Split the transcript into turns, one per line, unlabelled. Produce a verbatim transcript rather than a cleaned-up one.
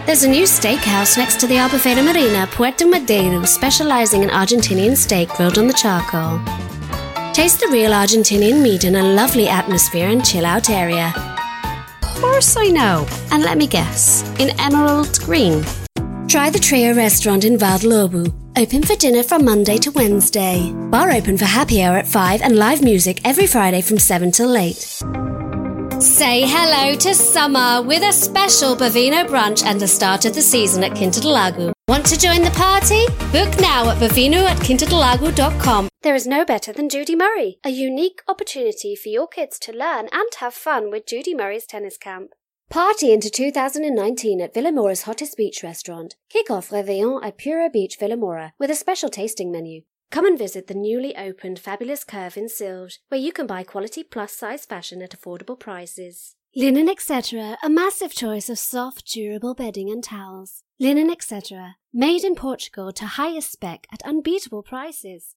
There's a new steakhouse next to the Albufeira Marina, Puerto Madero, specializing in Argentinian steak grilled on the charcoal. Taste the real Argentinian meat in a lovely atmosphere and chill-out area. Of course I know. And let me guess, in emerald green. Try the Trio restaurant in Valdlobu. Open for dinner from Monday to Wednesday. Bar open for happy hour at five and live music every Friday from seven till eight. Say hello to summer with a special Bovino brunch and the start of the season at Quinta do Lago. Want to join the party? Book now at bovino at quinta do lago dot com. There is no better than Judy Murray, a unique opportunity for your kids to learn and have fun with Judy Murray's tennis camp. Party into two thousand nineteen at Villamora's hottest beach restaurant. Kick off Réveillon at Pura Beach Villamora with a special tasting menu. Come and visit the newly opened Fabulous Curve in Silves, where you can buy quality plus-size fashion at affordable prices. Linen et cetera, a massive choice of soft, durable bedding and towels. Linen et cetera, made in Portugal to highest spec at unbeatable prices.